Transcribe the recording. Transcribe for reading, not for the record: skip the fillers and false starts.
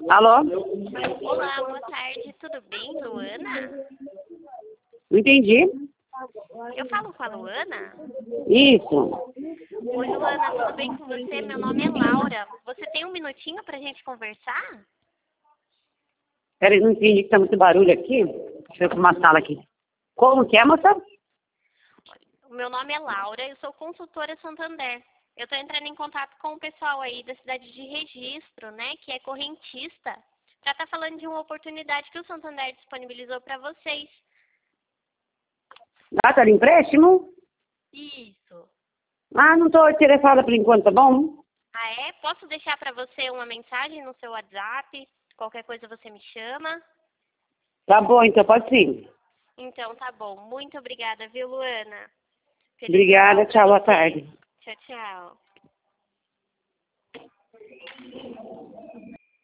Alô? Olá, boa tarde, tudo bem, Luana? Não entendi. Eu falo com a Luana? Isso. Oi, Luana, tudo bem com você? Meu nome é Laura. Você tem um minutinho pra gente conversar? Peraí, não entendi que tá muito barulho aqui. Deixa eu ir pra uma sala aqui. Como que é, moça? O meu nome é Laura, eu sou consultora Santander. Eu tô entrando em contato com o pessoal aí da cidade de Registro, né, que é correntista, pra estar falando de uma oportunidade que o Santander disponibilizou pra vocês. Data de empréstimo? Isso. Ah, não tô interessada por enquanto, tá bom? Ah, é? Posso deixar pra você uma mensagem no seu WhatsApp? Qualquer coisa você me chama? Tá bom, então pode sim. Então tá bom. Muito obrigada, viu, Luana? Feliz Obrigada, Natal pra tchau, boa você. tarde. Tchau, tchau.